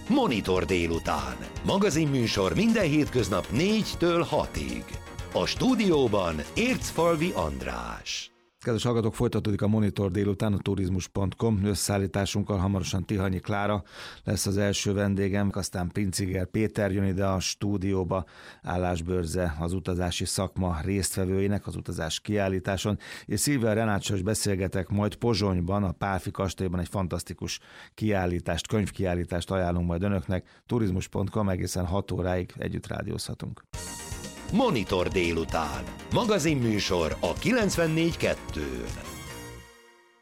Monitor délután. Magazinműsor minden hétköznap 4-től 6-ig. A stúdióban Ércfalvi András. Kedves hallgatók, folytatódik a Monitor délután, a turizmus.com összeállításunkkal. Hamarosan Tihanyi Klára lesz az első vendégem, aztán Princiger Péter jön ide a stúdióba, állásbőrze az utazási szakma résztvevőinek az utazás kiállításon, és Szilvia Renáccsal is beszélgetek majd Pozsonyban, a Pálffy kastélyban egy fantasztikus kiállítást, könyvkiállítást ajánlunk majd önöknek. Turizmus.com, egészen 6 óráig együtt rádiózhatunk. Monitor délután. Magazinműsor a 94.2-n.